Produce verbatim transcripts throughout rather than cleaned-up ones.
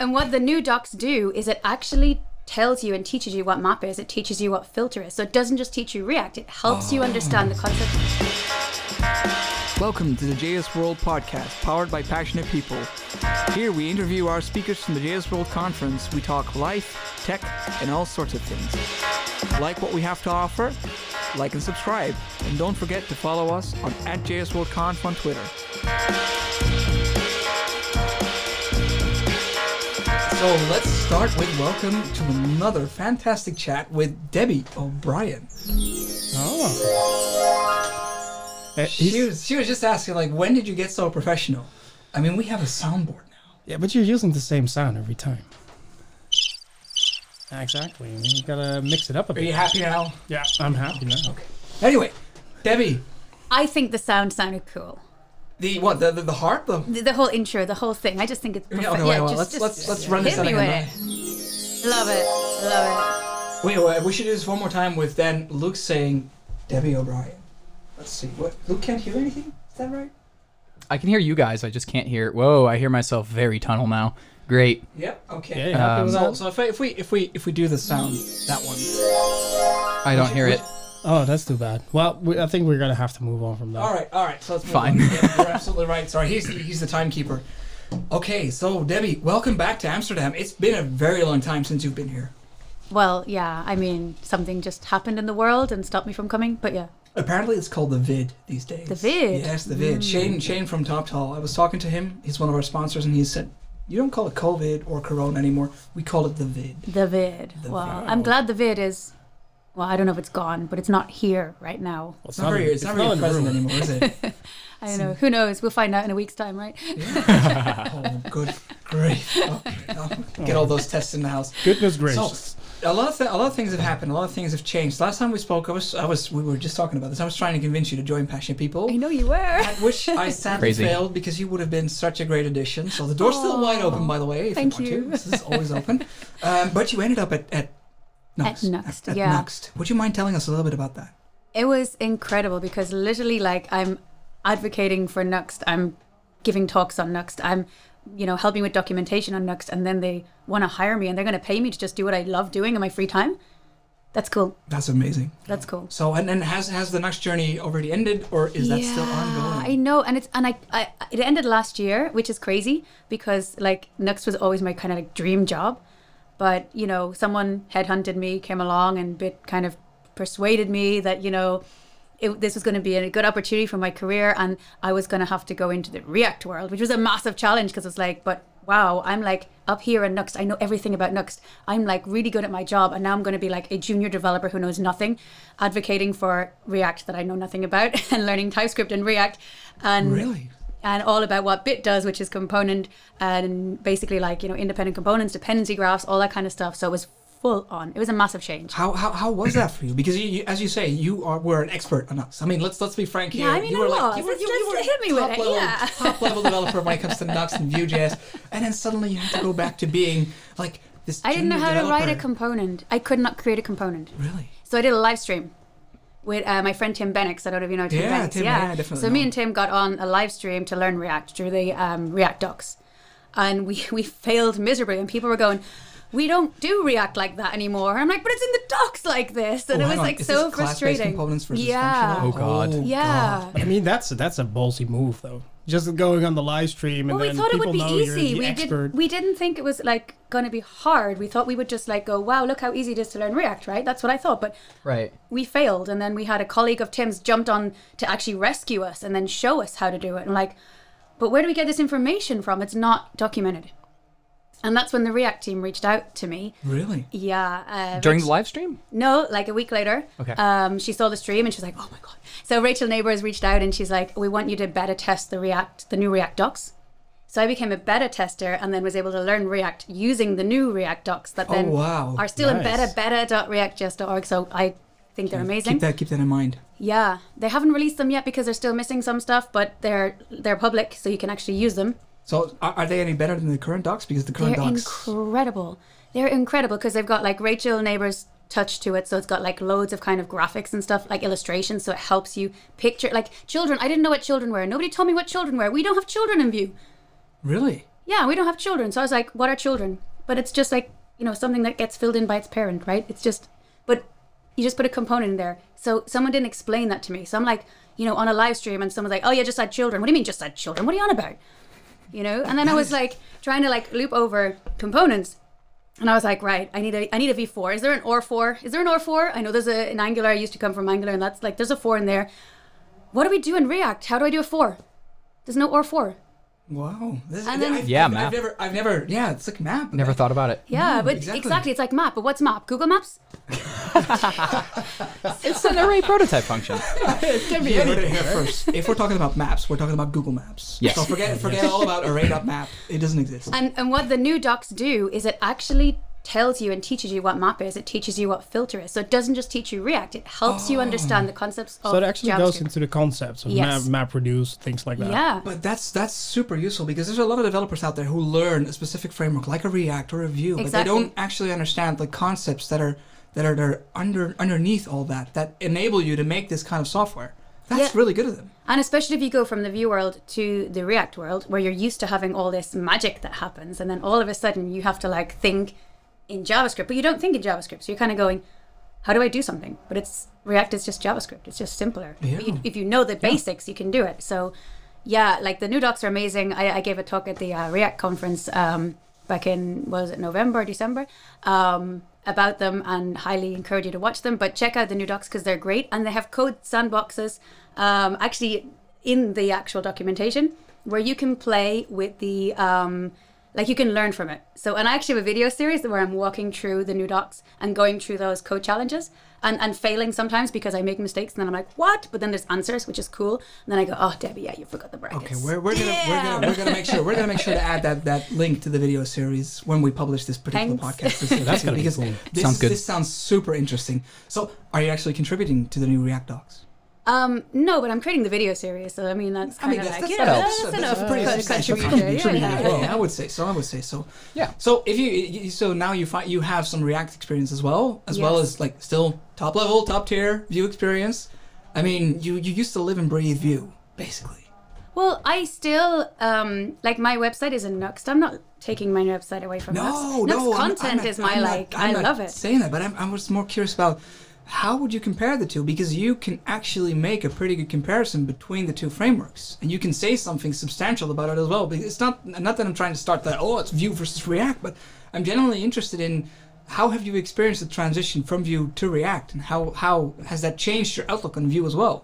And what the new docs do is it actually tells you and teaches you what map is. It teaches you what filter is. So it doesn't just teach you React. It helps oh. you understand the concept. Welcome to the J S World Podcast, powered by passionate people. Here we interview our speakers from the J S World Conference. We talk life, tech, and all sorts of things. Like what we have to offer? Like and subscribe. And don't forget to follow us on at J S World Conf on Twitter. So let's start with welcome to another fantastic chat with Debbie O'Brien. Oh. She was, she was just asking, like, when did you get so professional? I mean, we have a soundboard now. Yeah, but you're using the same sound every time. Exactly. You gotta mix it up a bit. Are you happy now? Yeah, I'm happy now. Okay. Anyway, Debbie. I think the sound sounded cool. The what? The the, the heart? The... the the whole intro, the whole thing. I just think it's perfect. Okay, wait, yeah, wait, just, let's just let's let's run this hit out me again. with it. Love it. Love it. Wait, wait, we should do this one more time with then Luke saying Debbie O'Brien. Let's see. What? Luke can't hear anything? Is that right? I can hear you guys. I just can't hear. Whoa! I hear myself very tunnel now. Great. Yep. Okay. Yeah, um, so, so if, I, if we if we if we do the sound, that one. I don't hear it. Oh, that's too bad. Well, we, I think we're gonna have to move on from that. All right. All right. So let's move Fine. on. Yeah, you're absolutely right. Sorry, he's he's the timekeeper. Okay. So Debbie, welcome back to Amsterdam. It's been a very long time since you've been here. Well, yeah. I mean, something just happened in the world and stopped me from coming. But yeah. Apparently it's called the Vid these days. The Vid? Yes, the Vid. Mm. Shane Shane from Top Tall. I was talking to him. He's one of our sponsors, and he said, you don't call it COVID or Corona anymore. We call it the Vid. The Vid. The well, Vid. I'm glad the Vid is, well, I don't know if it's gone, but it's not here right now. Well, it's, it's not very, it's, it's not really present anymore, is it? I don't know. Who knows? We'll find out in a week's time, right? Yeah. Oh, good grief. Oh, oh, get all those tests in the house. Goodness gracious. So, A lot of th- a lot of things have happened. A lot of things have changed. Last time we spoke, I was I was we were just talking about this. I was trying to convince you to join Passionate People. I know you were. At which I sadly failed because you would have been such a great addition. So the door's Aww. still wide open, by the way. If Thank you want you. to. This is always open. Um, but you ended up at at Nuxt. At Nuxt, at, at yeah. Nuxt. Would you mind telling us a little bit about that? It was incredible because literally, like, I'm advocating for Nuxt. I'm giving talks on Nuxt. I'm you know, helping with documentation on Nuxt, and then they want to hire me and they're going to pay me to just do what I love doing in my free time. That's cool. That's amazing. That's cool. So, and, and has has the Nuxt journey already ended, or is yeah, that still ongoing? I know, and it's and I, I it ended last year, which is crazy because like Nuxt was always my kind of like dream job, but you know, someone headhunted me, came along, and bit kind of persuaded me that you know. It, this was going to be a good opportunity for my career, and I was going to have to go into the React world, which was a massive challenge because it's like, but wow, I'm like up here in Nuxt. I know everything about Nuxt. I'm like really good at my job, and now I'm going to be like a junior developer who knows nothing, advocating for React that I know nothing about, and learning TypeScript and React, and really, and all about what Bit does, which is component and basically like you know independent components, dependency graphs, all that kind of stuff. So it was full on. It was a massive change. How how, how was that for you? Because you, you, as you say, you are were an expert on us. I mean, let's let's be frank here. Yeah, I mean, you I were was. like you were, Let's you, just you were hit me top with it. level, Yeah. top level developer when it comes to Nuxt and Vue.js, and then suddenly you have to go back to being like this. I didn't know how developer. to write a component. I could not create a component. Really? So I did a live stream with uh, my friend Tim Bennix. I don't know if you know Tim yeah, Bennix. Tim, yeah, yeah, definitely. So know. me and Tim got on a live stream to learn React through the um, React docs, and we we failed miserably. And people were going, we don't do React like that anymore. I'm like, but it's in the docs like this. And oh, it was on. like Is so this class-based frustrating. Components versus yeah. functional? Oh, God. Oh, yeah. God. But I mean, that's that's a ballsy move, though. Just going on the live stream and well, we then thought it people would be know easy. you're the We expert. did. We didn't think it was like going to be hard. We thought we would just like go, wow, look how easy it is to learn React, right? That's what I thought. But right. we failed, and then we had a colleague of Tim's jumped on to actually rescue us and then show us how to do it. And like, but where do we get this information from? It's not documented. And that's when the React team reached out to me. Really? Yeah. Uh, During Rach- the live stream? No, like a week later. Okay. Um, she saw the stream and she was like, oh my God. So Rachel Neighbors reached out and she's like, we want you to beta test the React, the new React docs. So I became a beta tester and then was able to learn React using the new React docs that then oh, wow. are still Nice. in beta, beta dot react js dot org. So I think they're amazing. Keep that keep that in mind. Yeah. They haven't released them yet because they're still missing some stuff, but they're they're public, so you can actually use them. So are, are they any better than the current docs? Because the current They're docs... incredible. They're incredible because they've got like Rachel Neighbors touch to it, so it's got like loads of kind of graphics and stuff, like illustrations, so it helps you picture like children. I didn't know what children were. Nobody told me what children were. We don't have children in Vue. Really? yeah, we don't have children. So I was like, what are children? But it's just like, you know, something that gets filled in by its parent, right? It's just, but you just put a component in there. So someone didn't explain that to me. So I'm like, you know, on a live stream and someone's like, oh yeah, just add children. What do you mean just add children? What are you on about? You know? And then I was like trying to like loop over components. And I was like, right, I need a I need a V four. Is there an O R four? Is there an O R four? I know there's a, an Angular. I used to come from Angular, and that's like, there's a four in there. What do we do in React? How do I do a four? There's no O R four. Wow. This, And then- I've, Yeah, I've, map. I've never, I've never, yeah, it's like map. Never thought about it. Yeah, No, but exactly. exactly. It's like map. But what's map? Google Maps? It's an array prototype function. You heard it here first. If we're talking about maps, we're talking about Google Maps. Yes. So forget, forget all about array.map. It doesn't exist. And and what the new docs do is it actually tells you and teaches you what map is. It teaches you what filter is. So it doesn't just teach you React. It helps you understand the concepts of So it actually JavaScript. goes into the concepts of Yes. map, map reduce, things like that. Yeah. But that's that's super useful because there's a lot of developers out there who learn a specific framework like a React or a Vue, but they Exactly. don't actually understand the concepts that are that are there under underneath all that that enable you to make this kind of software. That's Yeah. really good of them. And especially if you go from the Vue world to the React world, where you're used to having all this magic that happens, and then all of a sudden you have to like think in JavaScript, but you don't think in JavaScript. So you're kind of going, how do I do something? But it's React is just JavaScript. It's just simpler. Yeah. You, if you know the basics, you can do it. So yeah, like the new docs are amazing. I, I gave a talk at the uh, React conference um, back in, was it November, December, um, about them, and highly encourage you to watch them. But check out the new docs because they're great. And they have code sandboxes um, actually in the actual documentation where you can play with the, um, like you can learn from it. So, and I actually have a video series where I'm walking through the new docs and going through those code challenges and, and failing sometimes because I make mistakes and then I'm like, what? But then there's answers, which is cool. And then I go, oh, Debbie, yeah, you forgot the brackets. Okay, we're, we're gonna we're gonna we're gonna make sure we're gonna make sure to add that, that link to the video series when we publish this particular Thanks. podcast. This That's gonna be because cool. This, Sounds good. This sounds super interesting. So, are you actually contributing to the new React docs? Um, no, but I'm creating the video series. So, I mean, that's I kind mean, of that's, like, that's, yeah, that's, that's, that's, enough a pretty co- substantial contribution. contribution. Yeah, Yeah, yeah. I would say so. I would say so. Yeah. So if you, you so now you find you have some React experience as well, as well Yes. as like still top level, top tier Vue experience. I mean, you you used to live and breathe Vue, basically. Well, I still, um, like my website is in Nuxt. I'm not taking my website away from No, Nuxt. no, Nuxt I'm- content I'm not- is my I'm not- like, I'm I not love it. Saying that, but I'm, I was more curious about how would you compare the two, because you can actually make a pretty good comparison between the two frameworks, and you can say something substantial about it as well. Because it's not not that I'm trying to start that oh it's Vue versus React, but I'm generally interested in how have you experienced the transition from Vue to React, and how how has that changed your outlook on Vue as well?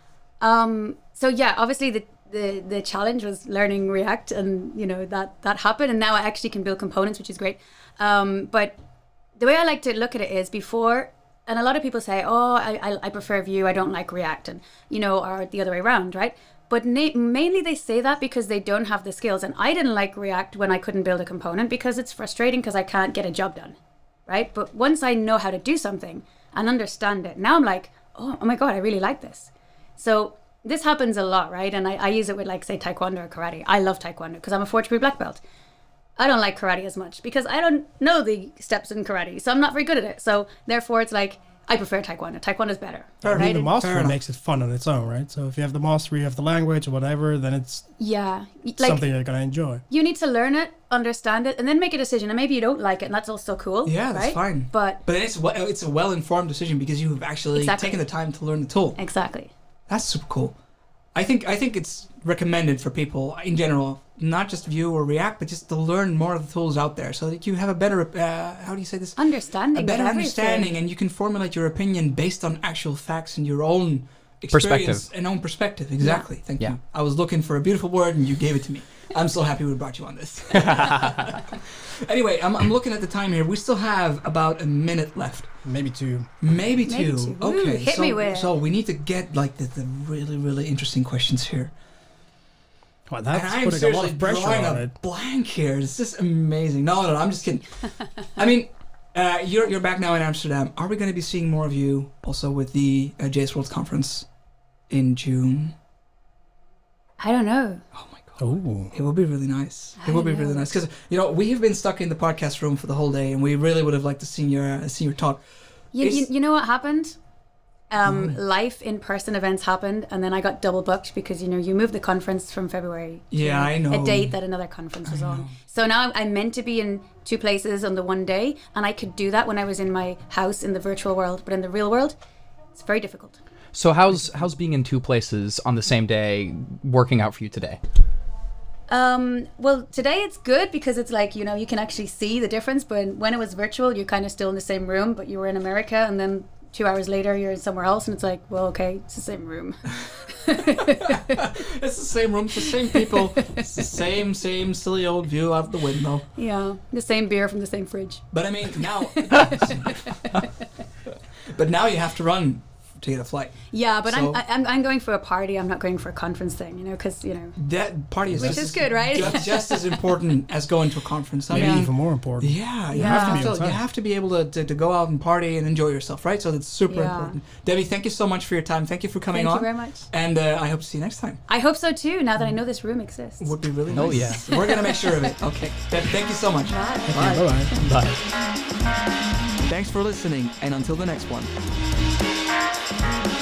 Um, so yeah, obviously the, the the challenge was learning React, and you know that that happened, and now I actually can build components, which is great. Um, but the way I like to look at it is before, and a lot of people say, oh, I I, I prefer Vue, I don't like React, and you know, or the other way around, right? But na- mainly they say that because they don't have the skills, and I didn't like React when I couldn't build a component because it's frustrating because I can't get a job done, right? But once I know how to do something and understand it, now I'm like, oh, oh my god, I really like this. So this happens a lot, right? And I, I use it with like, say, Taekwondo or Karate. I love Taekwondo because I'm a fourth degree black belt. I don't like Karate as much because I don't know the steps in Karate. So I'm not very good at it. So therefore it's like, I prefer Taekwondo. Taekwondo's better. I mean, the And- mastery enough. makes it fun on its own, right? So if you have the mastery, you have the language or whatever, then it's yeah. Like, something you're gonna enjoy. you need to learn it, understand it, and then make a decision. And maybe you don't like it, and that's also cool. Yeah, that's right? fine. But But it's we- it's a well informed decision because you've actually Exactly. taken the time to learn the tool. exactly. That's super cool. I think I think it's recommended for people in general, not just Vue or React, but just to learn more of the tools out there, so that you have a better uh, how do you say this? Understanding. A better of everything. understanding, and you can formulate your opinion based on actual facts and your own experience Perspective. and own perspective. Exactly. Thank Yeah. you. I was looking for a beautiful word, and you gave it to me. I'm so happy we brought you on this. Anyway, I'm, I'm looking at the time here. We still have about a minute left. Maybe two. Maybe two. Maybe two. Ooh, Okay. hit so, me with it. so we need to get like the, the really, really interesting questions here. Wow, And that's I'm putting a lot seriously of pressure drawing on a it. blank here. It's just amazing. No, no, no, I'm just kidding. I mean, uh, you're you're back now in Amsterdam. Are we going to be seeing more of you also with the uh, J S World Conference in June? I don't know. Oh my god. Oh, It will be really nice. It I will be really know. nice because you know we have been stuck in the podcast room for the whole day, and we really would have liked to see your uh, see your talk. You, you, It's- you know what happened? Um, live in-person events happened, and then I got double booked because, you know, you moved the conference from February to Yeah, I know. a date that another conference was on. So now I'm meant to be in two places on the one day, and I could do that when I was in my house in the virtual world, but in the real world, it's very difficult. So how's how's being in two places on the same day working out for you today? Um, well, today it's good because it's like, you know, you can actually see the difference, but when it was virtual, you're kind of still in the same room, but you were in America, and then two hours later you're somewhere else, and it's like, well, okay, it's the same room. It's the same room, it's the same people, it's the same, same silly old view out the window. Yeah, the same beer from the same fridge. But I mean, now... but now you have to run to get a flight. Yeah, but So- I'm, I'm I'm going for a party. I'm not going for a conference thing, you know, because, you know. That party is Which just is as- good, right? Just, just as important as going to a conference. I Maybe mean, even more important. yeah, you Yeah. have to, Have to be feel- on time. you have to be able to, to, to go out and party and enjoy yourself, right? So that's super Yeah. important. Debbie, thank you so much for your time. Thank you for coming Thank on. you very much. And uh, I hope to see you next time. I hope so too, now that I know this room exists. Would be really Oh, nice. yeah. We're going to make sure of it. Okay. Deb, thank you so much. Bye. Okay, bye-bye. Bye. Thanks for listening, and until the next one.